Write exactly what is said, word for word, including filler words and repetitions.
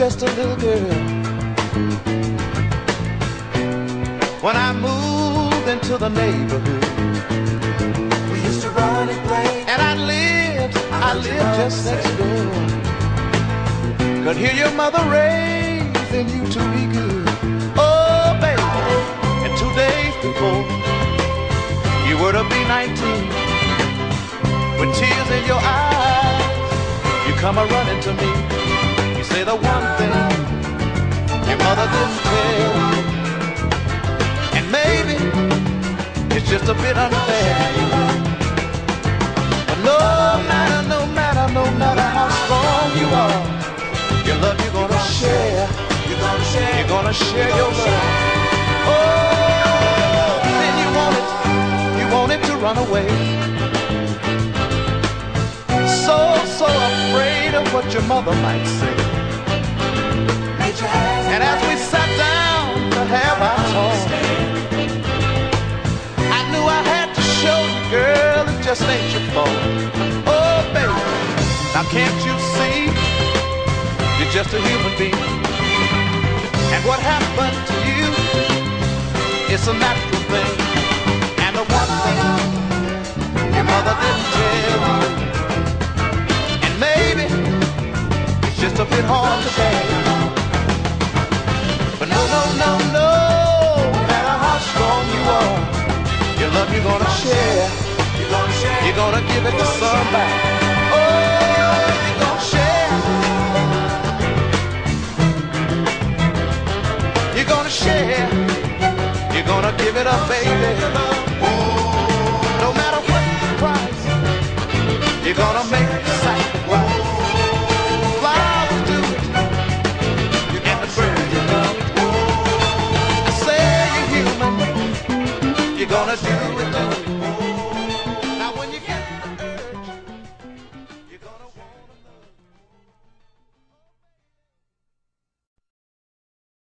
just a little girl. When I moved into the neighborhood, we used to run and play, and I lived, I lived just next door. Could hear your mother raising you to be good. Oh, baby, and two days before you were to be nineteen, with tears in your eyes, you come a running to me. You say the one thing your mother didn't tell you, and maybe it's just a bit unfair. But no matter, no matter, no matter how strong you are, your love you're gonna share. You're gonna share. You're gonna share your love. Oh, then you want it, you want it to run away. So, so afraid of what your mother might say. And as we sat down to have our talk, I knew I had to show you, girl, it just ain't your fault. Oh, baby, now can't you see? You're just a human being, and what happened to you is a natural thing. And the one thing your mother didn't tell you, and maybe it's just a bit hard to bear. But no, no, no, no, no matter how strong you are, your love you're gonna share. You're gonna share. You're gonna give it to somebody. Oh, you're gonna share. You're gonna share. You're gonna give it up, baby.